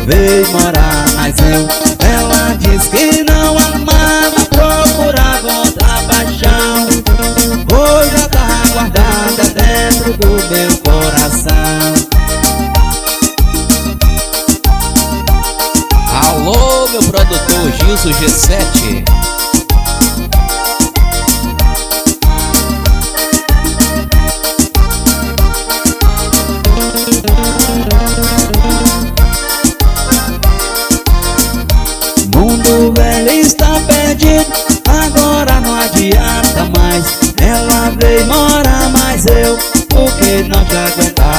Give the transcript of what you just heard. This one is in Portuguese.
veio morar, mas ela disse que não amava, procurava outra paixão. Hoje ela tá guardada dentro do meu coração. Alô, meu produtor Gilson G7. Mundo velho está perdido, agora não adianta mais. Ela veio morar, mas porque não te aguentava.